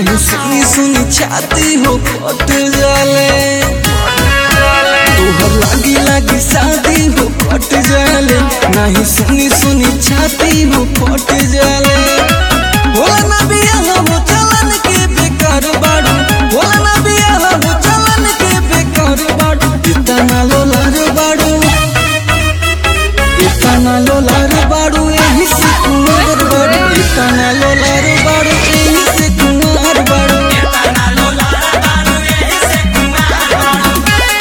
नहीं सुनी सुनी छाती हो फट जाले तोहर लागी लागी शादी हो फट जाले नहीं सुनी सुनी छाती हो फट जाले होला ना बियाह हो चलन के बेकार बाड़ू होला ना बियाह हो चलन के बेकार बाड़ू इतना लोलार बाड़ू इतना लोलार बाड़ू यही से कुमार बाड़ू इतना लोलार बाड़ू यही से कुमार बाड़ू इतना लोलार बाड़ू यही से कुमार बाड़ू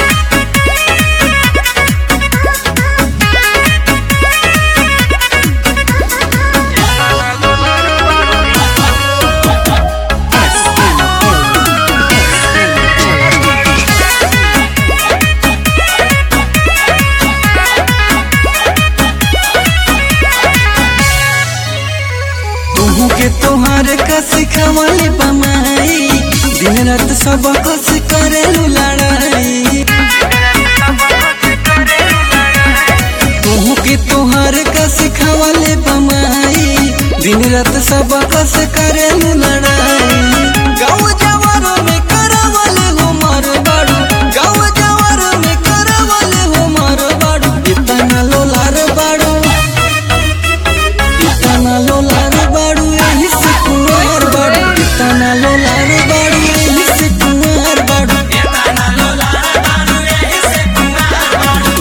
तुहू के तोहार का सिखावले बमाई दिन रात सब कुछ करेलू लड़ाई तुहू के तोहार का सिखावले बमाई दिन रात सब कुछ करेलू लड़ाई गाँव जवार में करवले हो मार बाड़ू गाँव जवार में करवले हो मार बाड़ू इतना लोलार बाड़ू इतना लोलार बाड़ू यही से कुमार बाड़ू इतना लोलार बाड़ू यही से कुमार बाड़ू इतना लोलार बाड़ू यही से कुमार बाड़ू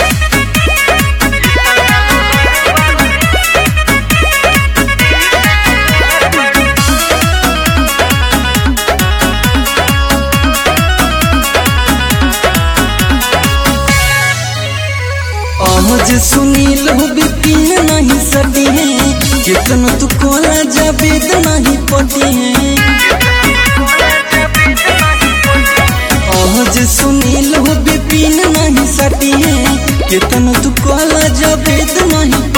आज सुनील हो बिपिन नहीं सदी है कितना तू कोला जावेद नहीं पटी है आज सुनील हो बिपिन नहीं सदी है कितना तू कोला जावेद नहीं